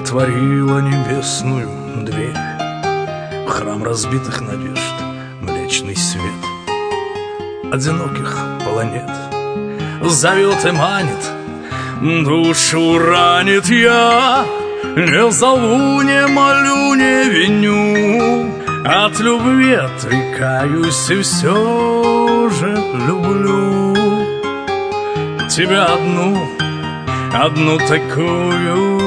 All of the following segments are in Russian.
отворила небесную дверь в храм разбитых надежд, млечный свет одиноких планет зовет и манит, душу ранит. Я не зову, не молю, не виню, от любви отрекаюсь и все же люблю тебя одну такую.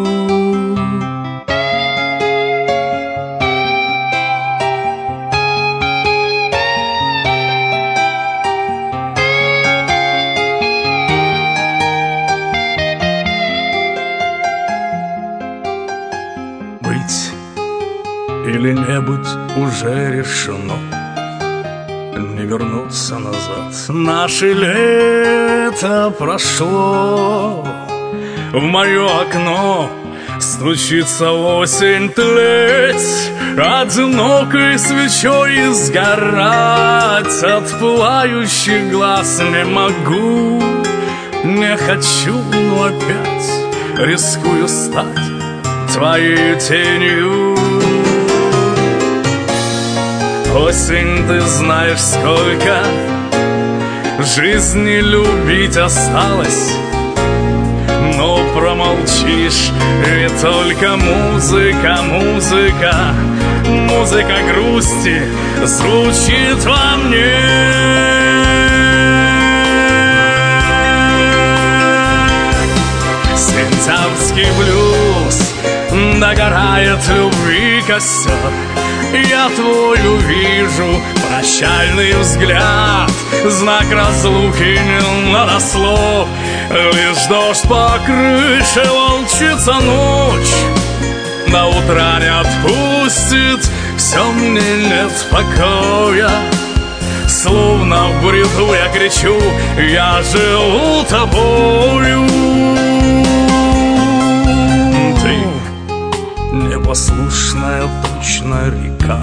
Быть или не быть уже решено, не вернуться назад. Наше лето прошло, в мое окно стучится осень, тлеть одинокой свечой и сгорать от пылающих глаз не могу, не хочу, но опять рискую стать твоей тенью. Осень, ты знаешь, сколько жизни любить осталось, но промолчишь, ведь только музыка, музыка грусти звучит во мне. Сентябрьский блюз, догорает любви костер, я твой увижу прощальный взгляд, знак разлуки не надо слов, лишь дождь по крыше, волчица ночь до утра не отпустит, все мне нет покоя. Словно в бреду я кричу, я живу тобою. Непослушная тучная река,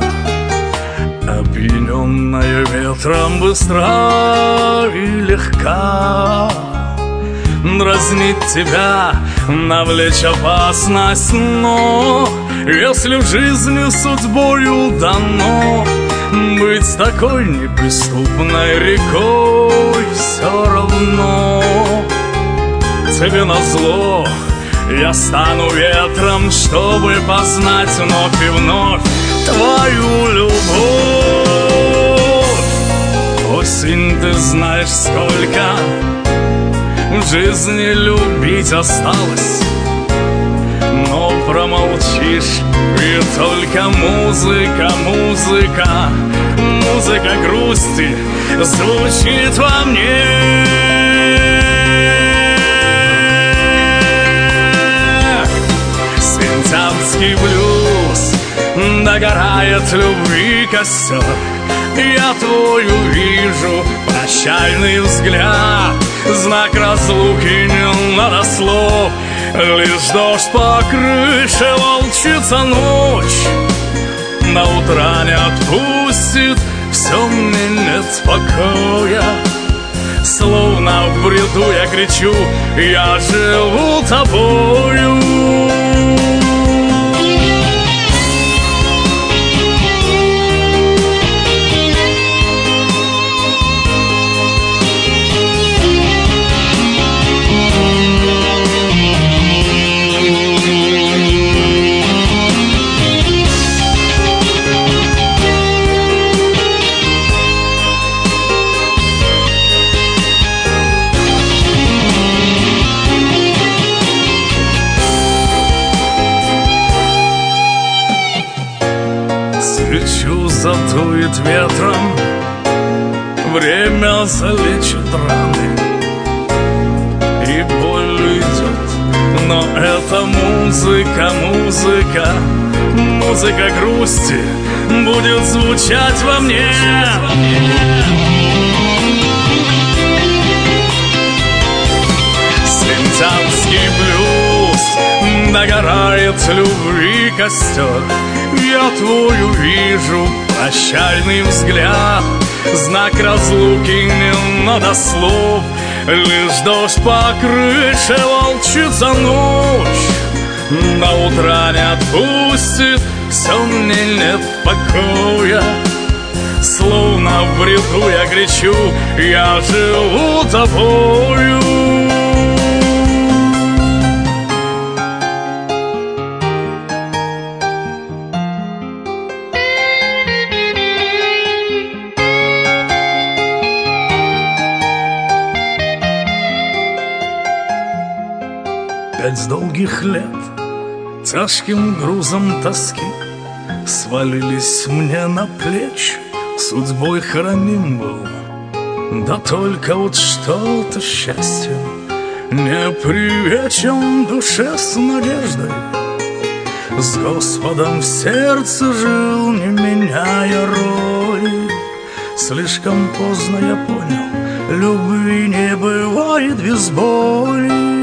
опьяненная ветром, быстра и легка. Дразнить тебя, навлечь опасность, но если в жизни судьбою дано быть такой неприступной рекой, все равно тебе назло я стану ветром, чтобы познать вновь и вновь твою любовь. Осень, ты знаешь, сколько в жизни любить осталось, но промолчишь, и только музыка грусти звучит во мне. Сентябрьский блюз, догорает любви костер, я твой увижу прощальный взгляд, знак разлуки не надо слов, лишь дождь по крыше, волчица ночь до утра не отпустит, все мне нет покоя. Словно в бреду я кричу, я живу тобою. Свечу задует ветром, время залечит раны, и боль уйдет. Но это музыка грусти будет звучать во мне. Сентябрьский блюз, догорает любви костер, я твой увижу прощальный взгляд, знак разлуки не надо слов, лишь дождь по крыше, волчица ночь до утра не отпустит, все мне нет покоя. Словно в бреду я кричу: я живу тобою. Пять долгих лет тяжким грузом тоски свалились мне на плечи, судьбой храним был. Да только вот что-то счастье не привечен душе с надеждой. С Господом в сердце жил, не меняя роли. Слишком поздно я понял, любви не бывает без боли.